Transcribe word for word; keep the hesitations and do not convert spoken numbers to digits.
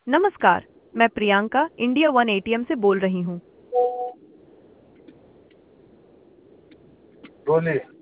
नमस्कार, मैं Priyanka India one ATM से बोल रही हूँ। बोलिए।